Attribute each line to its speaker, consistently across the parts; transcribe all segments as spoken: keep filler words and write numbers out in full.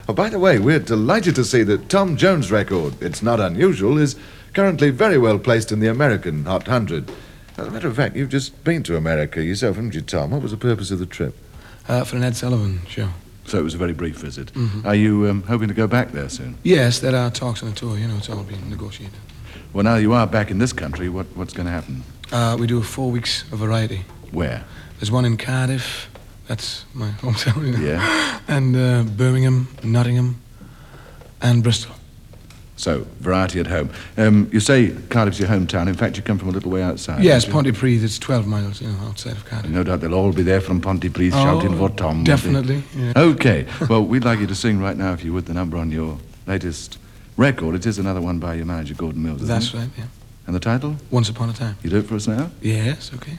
Speaker 1: Oh, by the way, we're delighted to see that Tom Jones' record, It's Not Unusual, is currently very well placed in the American Hot one hundred. As a matter of fact, you've just been to America yourself, haven't you, Tom? What was the purpose of the trip?
Speaker 2: Uh, for an Ed Sullivan show.
Speaker 3: So it was a very brief visit.
Speaker 2: Mm-hmm.
Speaker 3: Are you um, hoping to go back there soon?
Speaker 2: Yes, there are talks on the tour. You know, it's all being negotiated.
Speaker 3: Well, now you are back in this country, what, what's going to happen?
Speaker 2: Uh, we do four weeks of variety.
Speaker 3: Where?
Speaker 2: There's one in Cardiff. That's my hometown. You know?
Speaker 3: Yeah.
Speaker 2: And uh, Birmingham, Nottingham, and Bristol.
Speaker 3: So, variety at home. Um, you say Cardiff's your hometown. In fact, you come from a little way outside.
Speaker 2: Yes,
Speaker 3: don't you?
Speaker 2: Pontypridd. It's twelve miles, you know, outside of Cardiff.
Speaker 3: No doubt they'll all be there from Pontypridd
Speaker 2: Oh,
Speaker 3: shouting for Tom. won't they?
Speaker 2: definitely, yeah.
Speaker 3: Okay. Well, we'd like you to sing right now, if you would, the number on your latest record. It is another one by your manager, Gordon Mills, isn't
Speaker 2: That's
Speaker 3: it?
Speaker 2: right, yeah.
Speaker 3: And the title?
Speaker 2: Once Upon a Time.
Speaker 3: You do it for us now?
Speaker 2: Yes, okay.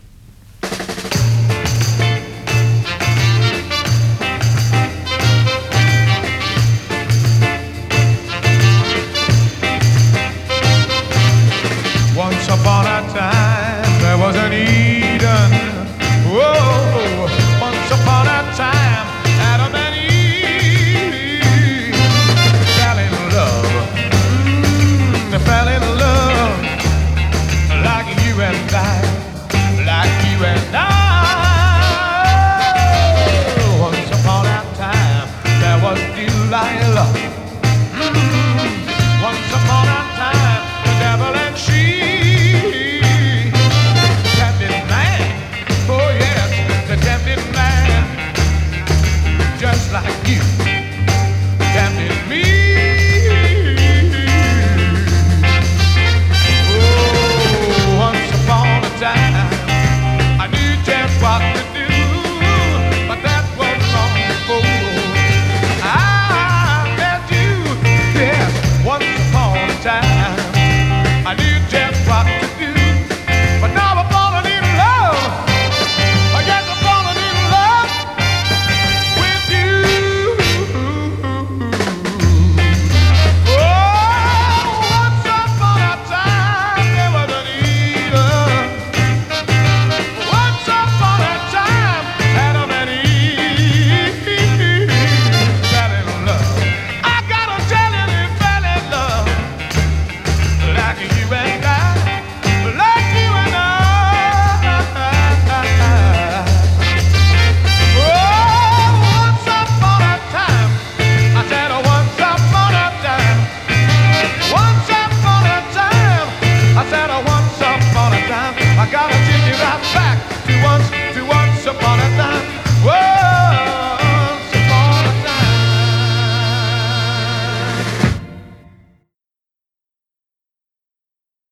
Speaker 4: Once upon a time, there was an Eden. Whoa, once upon a time, Adam and Eve fell in love. Mm, they fell in love like you and I, like you and I. Once upon a time, there was Delilah. Mm, once upon a time, the devil and she.